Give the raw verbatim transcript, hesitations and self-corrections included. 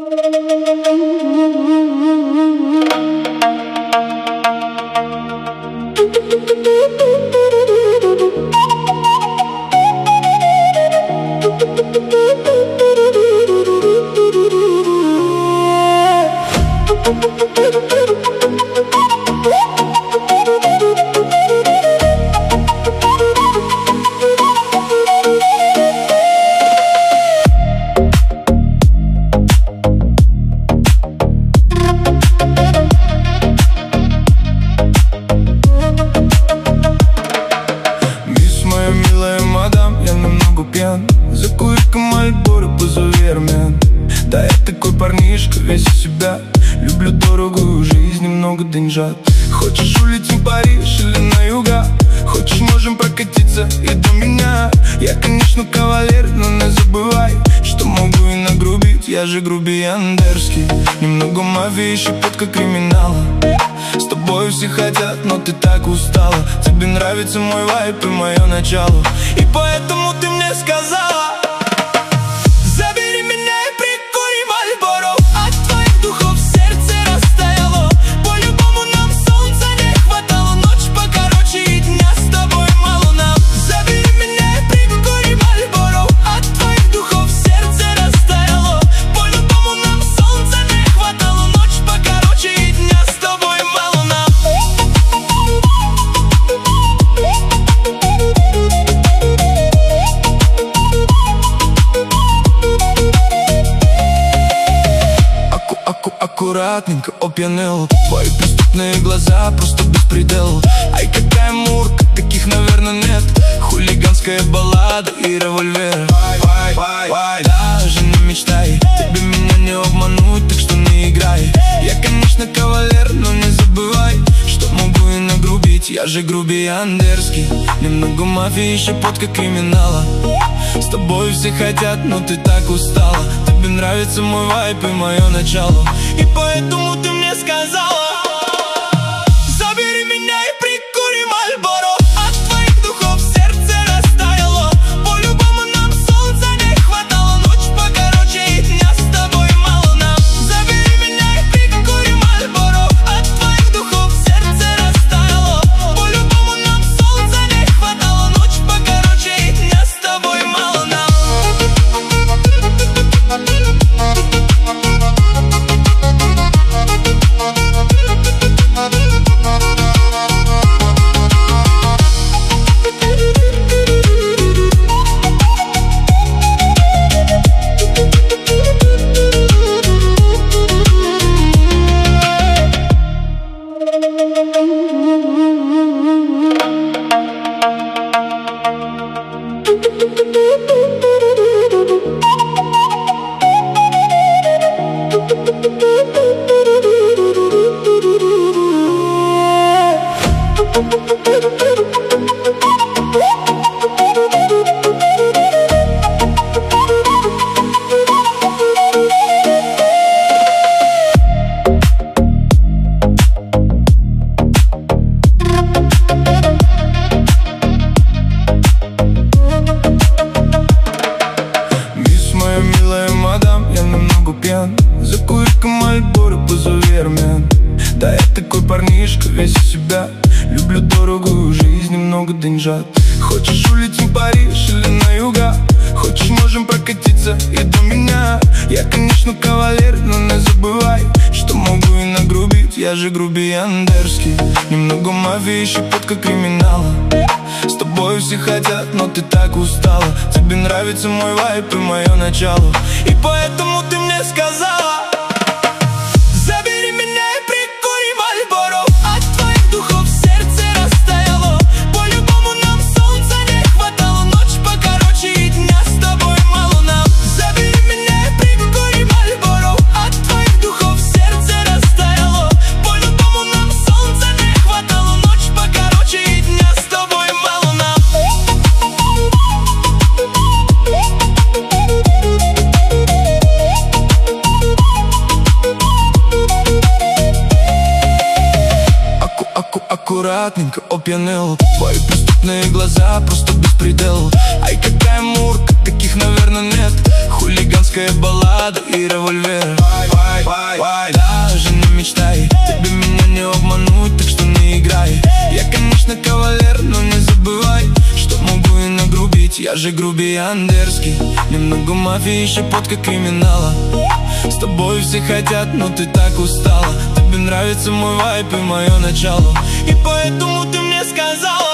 Закурка Мальборо, позовермен. Да, я такой парнишка, весь из себя. Люблю дорогую жизнь, немного деньжат. Хочешь, улетим в Париж или на юга? Хочешь, можем прокатиться и до меня. Я, конечно, кавалер, но не забывай, что могу и нагрубить. Я же грубиян дерзкий. Немного мафии и щепотка криминала. С тобой все хотят, но ты так устала. Тебе нравится мой вайб и мое начало. И поэтому ты мне сказала: забери меня и прикури Мальборо. От твоих духов сердце растаяло. По-любому нам солнца не хватало. Ночь покороче и дня с тобой мало нам. Забери меня и прикури Мальборо. От твоих духов сердце растаяло. По-любому нам солнца не хватало. Ночь покороче и дня с тобой мало нам. Аккуратненько опьянел. Твои преступные глаза просто беспредел. Ай, какая мурка, таких, наверное, нет. Хулиганская баллада и револьвер. Вай, вай, вай, даже не мечтай. Тебе меня не обмануть, так что не играй. Я, конечно, кавалер, но не забывай, что могу и нагрубить. Я же грубиян дерзкий. Немного мафии и щепотка криминала. С тобой все хотят, но ты так устала. Тебе нравится мой вайб и мое начало. И поэтому ты мне сказала: забери меня и прикури Мальборо. От твоих духов сердце растаяло. По-любому нам солнца не хватало. Ночь покороче и дня с тобой мало нам. Забери меня и прикури Мальборо. От твоих духов сердце растаяло. По-любому нам солнца не хватало. Ночь покороче и дня с тобой мало нам. Закурка Мальборо, позовермен. Да, я такой парнишка, весь из себя. Люблю дорогую жизнь, немного деньжат. Хочешь, улетим в Париж или на юга? Хочешь, можем прокатиться и до меня. Я, конечно, кавалер, но не забывай, что могу и нагрубить. Я же грубиян дерзкий. Немного мафии и щепотка криминала. С тобой все хотят, но ты так устала. Тебе нравится мой вайб и мое начало. И поэтому ты мне сказала: забери меня и прикури Мальборо. От твоих духов сердце растаяло. По-любому нам солнца не хватало. Ночь покороче и дня с тобой мало нам. Забери меня и прикури Мальборо. От твоих духов сердце растаяло. По-любому нам солнца не хватало. Ночь покороче и дня с тобой мало нам. Аккуратненько опьянел. Твои преступные глаза просто беспредел. Ай, какая мурка, таких, наверное, нет. хулиганская баллада и револьвер. Даже не мечтай, тебе меня не обмануть, так что не играй. Я, конечно, кавалер, но не забывай, что могу и нагрубить, я же грубиян дерзкий. Немного мафии, щепотка криминала. С тобой все хотят, но ты так устала. Тебе нравится мой вайб и мое начало, и поэтому ты мне сказал: